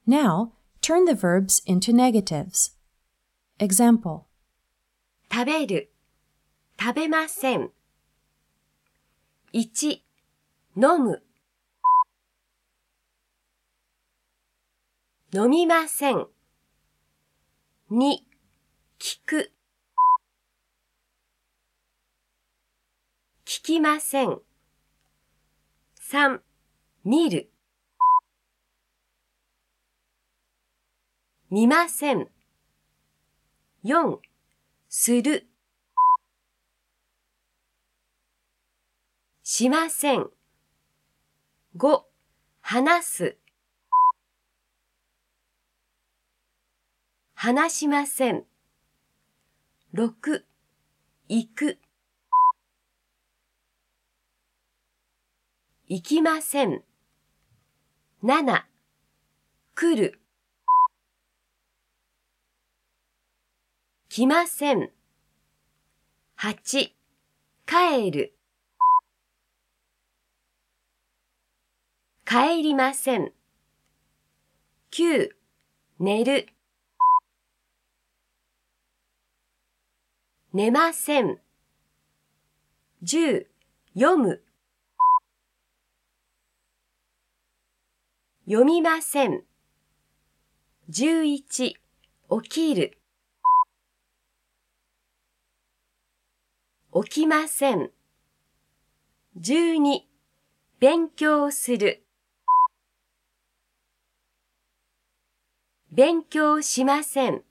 Now, turn the verbs into negatives. Example. 食べる、食べません。1、飲む、飲みません。2、聞く、聞きません。3、見る、見ません。4、する、しません。5、話す、話しません。6、行く、行きません。7、来る、来ません。8、帰る、帰りません。9、寝る、寝ません。10、読む、読みません。11、起きる、起きません。12、勉強する、勉強しません。